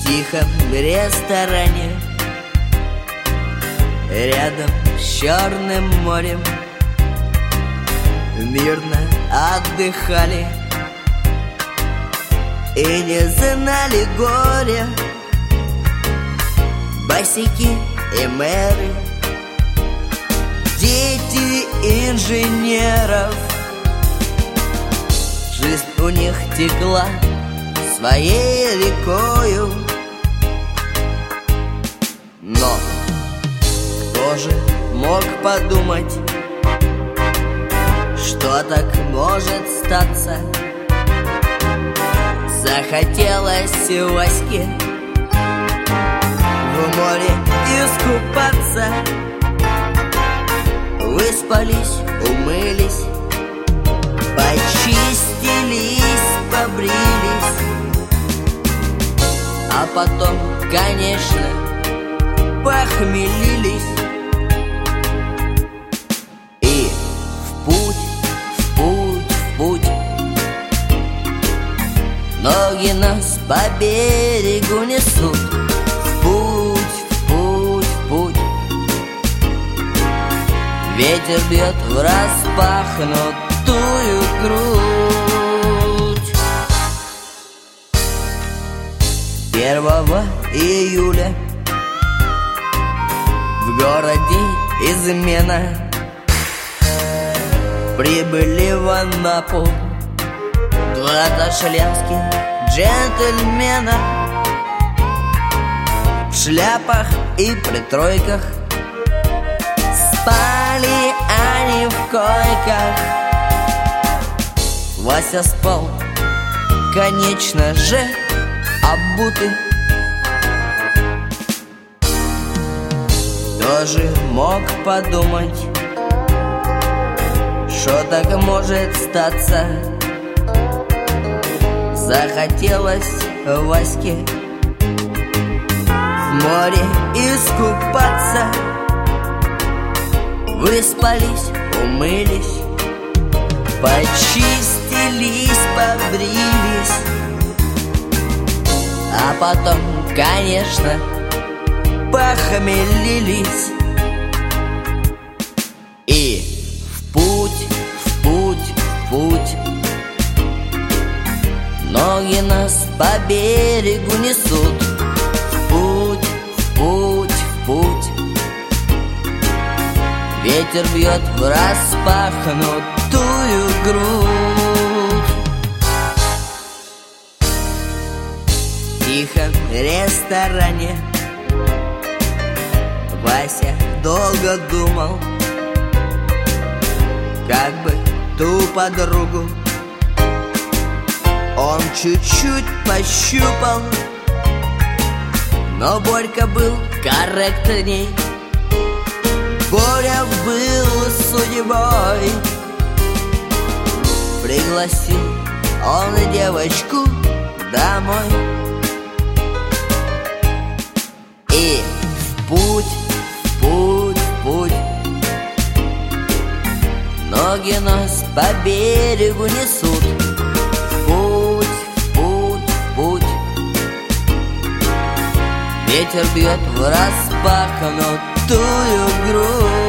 тихом ресторане рядом с Черным морем мирно отдыхали и не знали горя босяки и мэры, дети инженеров. Жизнь у них текла своей рекою, но кто же мог подумать, что так может статься? Захотелось Ваське в море искупаться. Выспались, умылись, почистились, побрились, а потом, конечно, похмелились. И в путь, в путь, в путь. Ноги нас по берегу несут. В путь, в путь, в путь. Ветер бьет в распахнутую грудь. 1 июля в городе измена прибыли в Анапу два ташкентских джентльмена в шляпах и при тройках. Спали они в койках. Вася спал, конечно же, обутый. Кто же мог подумать, что так может статься? Захотелось Ваське в море искупаться. Выспались, умылись, почистились, побрились, а потом, конечно, похмелились. И в путь, в путь, в путь. Ноги нас по берегу несут. В путь, в путь, в путь. Ветер бьет в распахнутую грудь. В тихом ресторане Вася долго думал, как бы ту подругу он чуть-чуть пощупал, но Борька был корректней. Боря был судьбой. Пригласил он девочку домой. И в путь, в путь, в путь. Ноги нас по берегу несут. В путь, в путь, в путь. Ветер бьет в распахнутую грудь.